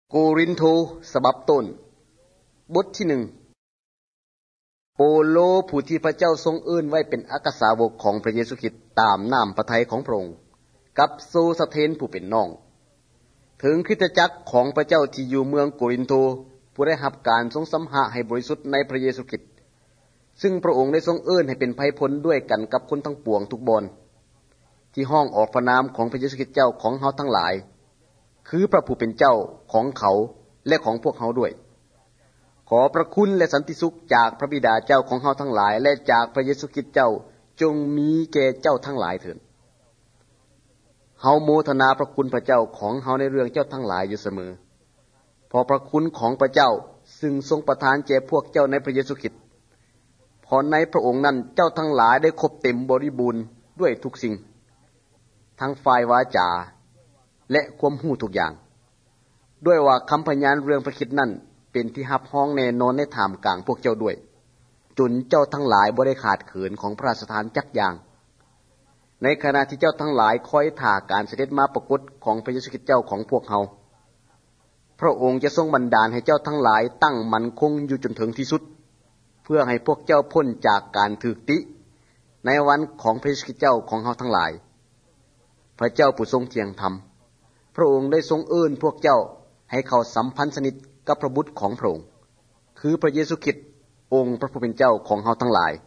โกรินโทฉบับต้นบทที่1โปโลผู้ที่พระเจ้าทรงเอิ้นไว้เป็นอัครสาวกของพระเยซูคริสต์ตามน้ำพระทัยของพระองค์กับโซสเทนผู้เป็นน้องถึงคริสตจักรของพระเจ้าที่อยู่เมืองโกรินโทผู้ได้รับการทรงสำหะให้บริสุทธิ์ในพระเยซูคริสต์ซึ่งพระองค์ได้ทรงเอิ้นให้เป็นไผพลด้วยกันกับคนทั้งปวงทุกบอนที่ห้องออกพระนามของพระเยซูคริสต์เจ้าของเฮาทั้งหลายคือพระผู้เป็นเจ้าของเขาและของพวกเขาด้วยขอพระคุณและสันติสุขจากพระบิดาเจ้าของเฮาทั้งหลายและจากพระเยซูคริสต์เจ้าจงมีแก่เจ้าทั้งหลายเถิดเฮาโมทนาพระคุณพระเจ้าของเฮาในเรื่องเจ้าทั้งหลายอยู่เสมอเพราะพระคุณของพระเจ้าซึ่งทรงประทานแก่พวกเจ้าในพระเยซูคริสต์เพราะในพระองค์นั้นเจ้าทั้งหลายได้ครบเต็มบริบูรณ์ด้วยทุกสิ่งทั้งฝ่ายวาจาและความรู้ทุกอย่างด้วยว่าคำพยานเรื่องพระคริสต์นั้นเป็นที่รับฮ้องแน่นอนในท่ามกลางพวกเจ้าด้วยจนเจ้าทั้งหลายบ่ได้ขาดเขินของพระราชทานจักอย่างในขณะที่เจ้าทั้งหลายคอยท่าการเสด็จมาปรากฏของพระเยซูคริสต์เจ้าของพวกเฮาพระองค์จะทรงบันดาลให้เจ้าทั้งหลายตั้งมั่นคงอยู่จนถึงที่สุดเพื่อให้พวกเจ้าพ้นจากการถูกติในวันของพระเยซูคริสต์เจ้าของเฮาทั้งหลายพระเจ้าผู้ทรงเที่ยงธรรมพระองค์ได้ทรงเอิ้นพวกเจ้าให้เข้าสัมพันธ์สนิทกับพระบุตรของพระองค์คือพระเยซูคริสต์องค์พระผู้เป็นเจ้าของเฮาทั้งหลาย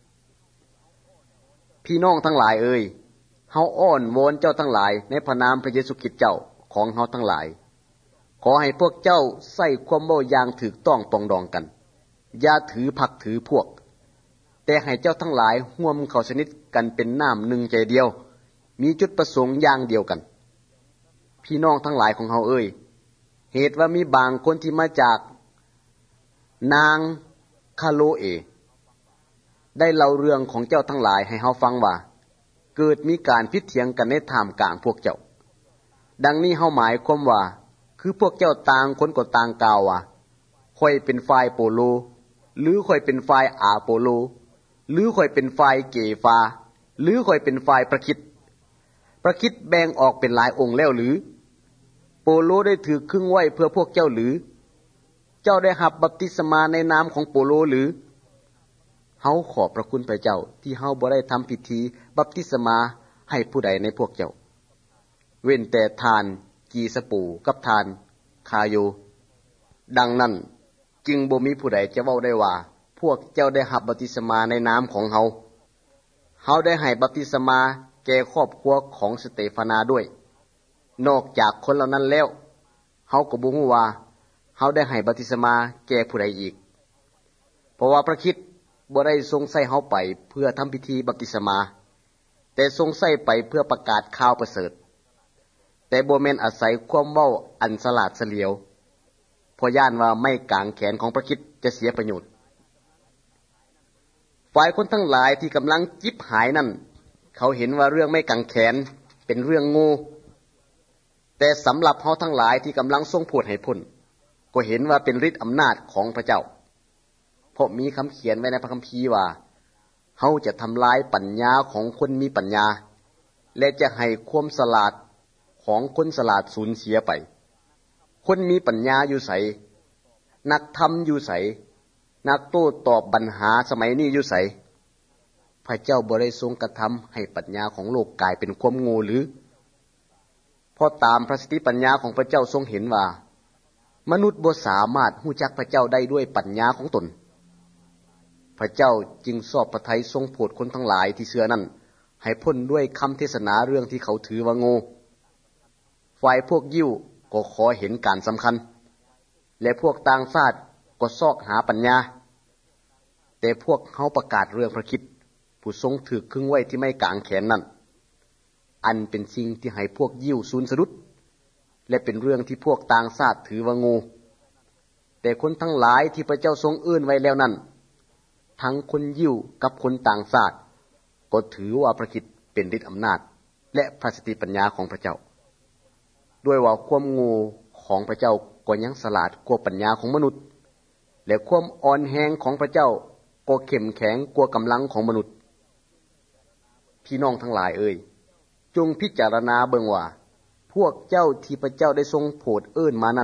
พี่น้องทั้งหลายเอ่ยเฮาอ้อนวอนเจ้าทั้งหลายในพระนามพระเยซูคริสต์เจ้าของเฮาทั้งหลายขอให้พวกเจ้าใส่ความเว้าอย่างถูกต้องปรองดองกันอย่าถือพรรคถือพวกแต่ให้เจ้าทั้งหลายร่วมเข้าสนิทกันเป็นน้ำหนึ่งใจเดียวมีจุดประสงค์อย่างเดียวกันพี่น้องทั้งหลายของเฮาเอ่ยเหตุว่ามีบางคนที่มาจากนางคาโลเอได้เล่าเรื่องของเจ้าทั้งหลายให้เฮาฟังว่าเกิดมีการพิดเถียงกันในท่ามกลางพวกเจ้าดังนี้เฮาหมายความว่าคือพวกเจ้าต่างคนก็ต่างกล่าวว่าค่อยเป็นฝ่ายโปโลหรือค่อยเป็นฝ่ายอาโปโลหรือค่อยเป็นฝ่ายเกฟาหรือค่อยเป็นฝ่ายพระคริสต์แบ่งออกเป็นหลายองค์แล้วหรือโปโลได้ถือครึ่งไว้เพื่อพวกเจ้าหรือเจ้าได้รับบัพติศมาในนามของโปโลหรือเฮาขอบพระคุณพระเจ้าที่เฮาบ่ได้ทำพิธีบัพติศมาให้ผู้ใดในพวกเจ้าเว้นแต่ทานกีสปูกับทานคาโยดังนั้นจึงบ่มีผู้ใดจะเว้าได้ว่าพวกเจ้าได้รับบัพติศมาในนามของเฮาได้ให้บัพติศมาแก่ครอบครัวของสเตฟานาด้วยนอกจากคนเหล่านั้นแล้วเฮาก็บ่ฮู้ว่าเฮาได้ให้บัพติศมาแก่ผู้ใดอีกเพราะว่าพระคริสต์บ่ได้ทรงใช้เฮาไปเพื่อทำพิธีบัพติศมาแต่ทรงใช้ไปเพื่อประกาศข่าวประเสริฐแต่บ่แม่นอาศัยความเว้าอันสลาดเฉลียวเพราะย่านว่าไม้กางแขนของพระคริสต์จะเสียประโยชน์ฝ่ายคนทั้งหลายที่กำลังจิบหายนั่นเขาเห็นว่าเรื่องไม้กางแขนเป็นเรื่องโง่แต่สำหรับเฮาทั้งหลายที่กำลังทรงโปรดให้พ้นก็เห็นว่าเป็นฤทธิ์อำนาจของพระเจ้าเพราะมีคำเขียนไว้ในพระคัมภีร์ว่าเฮาจะทำลายปัญญาของคนมีปัญญาและจะให้ความฉลาดของคนฉลาดสูญเสียไปคนมีปัญญาอยู่ไสนักธรรมอยู่ไสนักโต้ตอบปัญหาสมัยนี้อยู่ไสพระเจ้าบ่ได้ทรงกระทำให้ปัญญาของโลกกลายเป็นความโง่หรือเพราะตามพระสติปัญญาของพระเจ้าทรงเห็นว่ามนุษย์บ่สามารถรู้จักพระเจ้าได้ด้วยปัญญาของตนพระเจ้าจึงสอบพระทัยทรงโปรดคนทั้งหลายที่เชื่อนั้นให้พ้นด้วยคำเทศนาเรื่องที่เขาถือว่าโง่ฝ่ายพวกยิวก็ขอเห็นการสำคัญและพวกต่างชาติก็ซอกหาปัญญาแต่พวกเขาประกาศเรื่องพระคริสต์ผู้ทรงถือครึ่งไว้ที่ไม้กางแขนนั้นอันเป็นสิ่งที่ให้พวกยิวสูญสะดุดและเป็นเรื่องที่พวกต่างชาติถือว่าโง่แต่คนทั้งหลายที่พระเจ้าทรงเอื้อนไว้แล้วนั้นทั้งคนยิวกับคนต่างชาติก็ถือว่าพระคริสต์เป็นฤทธิ์อำนาจและพระสติปัญญาของพระเจ้าด้วยว่าความโง่ของพระเจ้าก็ยังฉลาดกว่าปัญญาของมนุษย์และความอ่อนแรงของพระเจ้าก็เข้มแข็งกว่ากำลังของมนุษย์พี่น้องทั้งหลายเอ่ยจงพิจารณาเบิ่งว่าพวกเจ้าที่พระเจ้าได้ทรงโปรดเอิ้นมานั้นเ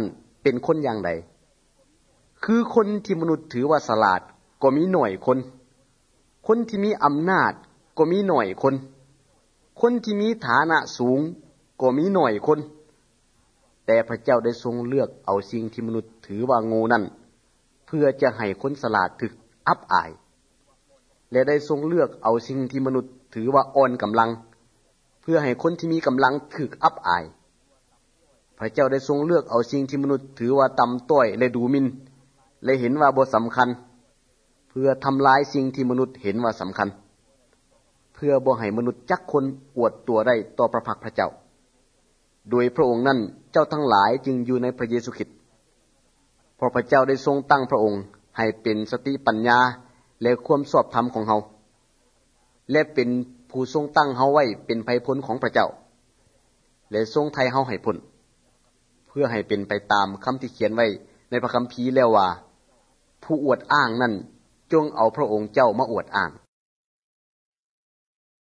เป็นคนอย่างใดคือคนที่มนุษย์ถือว่าฉลาดก็มีหน่อยคนคนที่มีอำนาจก็มีหน่อยคนคนที่มีฐานะสูงก็มีหน่อยคนแต่พระเจ้าได้ทรงเลือกเอาสิ่งที่มนุษย์ถือว่าโง่นั้นเพื่อจะให้คนฉลาดถึกอับอายและได้ทรงเลือกเอาสิ่งที่มนุษย์ถือว่าอ่อนกำลังเพื่อให้คนที่มีกำลังถึกอับอายพระเจ้าได้ทรงเลือกเอาสิ่งที่มนุษย์ถือว่าต่ำต้อยและดูหมิ่นและเห็นว่าบ่สำคัญเพื่อทำลายสิ่งที่มนุษย์เห็นว่าสำคัญเพื่อบ่ให้มนุษย์จักคนอวดตัวได้ต่อพระพักพระเจ้าโดยพระองค์นั้นเจ้าทั้งหลายจึงอยู่ในพระเยซูคริสต์เพราะพระเจ้าได้ทรงตั้งพระองค์ให้เป็นสติปัญญาและความชอบธรรมของเฮาและเป็นผู้ทรงตั้งเฮาไว้เป็นไผพ้นของพระเจ้าและทรงไถ่เฮาให้พ้นเพื่อให้เป็นไปตามคำที่เขียนไว้ในพระคัมภีร์แล้วว่าผู้อวดอ้างนั้นจงเอาพระองค์เจ้ามาอวดอ้าง